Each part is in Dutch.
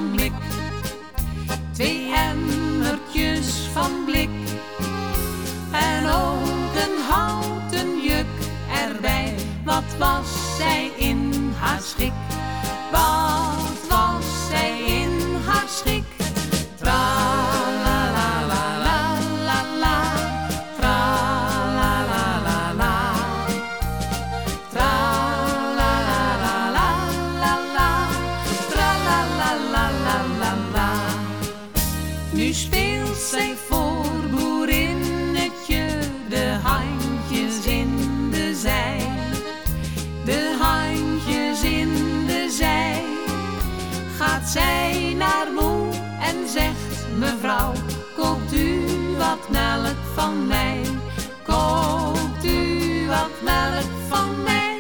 van blik. 2 emmertjes van blik en ook een houten juk erbij. Wat was zij in haar schik? Wat was zij in haar schik? Tra-la-la-la-la-la-la, tra-la-la-la-la, tra-la-la-la-la-la, tra-la-la-la-la-la. Nu speelt zij voor boerinnetje, de handjes in de zij, de handjes in de zij. Gaat zij naar moe en zegt: mevrouw, koopt u wat melk van mij? Koopt u wat melk van mij?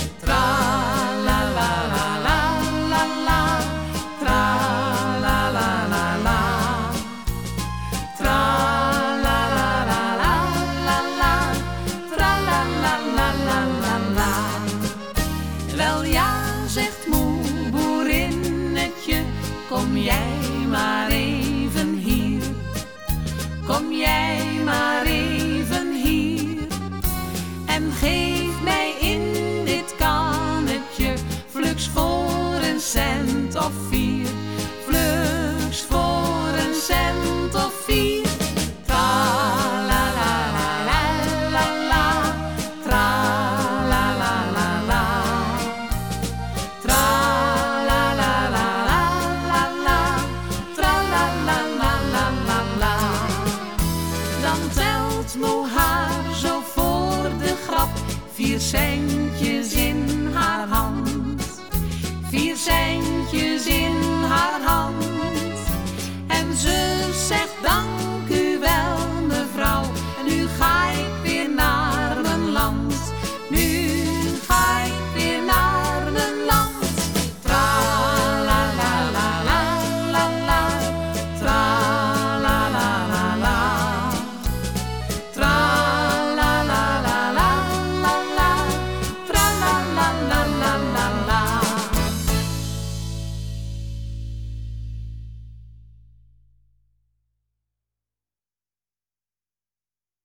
Tra-la-la-la-la-la-la, tra-la-la-la-la, tra-la-la-la-la-la, tra-la-la-la-la-la. Wel ja, zegt moe boerinnetje, kom jij maar even hier. Kom jij maar even hier en geef mij in dit kannetje fluks voor een cent of 4. Fluks voor een cent of 4. Tra-la-la-la-la-la, tra-la-la-la-la, tra-la-la-la-la-la, tra-la-la-la-la-la. Dan telt moe haar zo voor de grap 4 centjes in haar hand. 4 centjes in haar hand.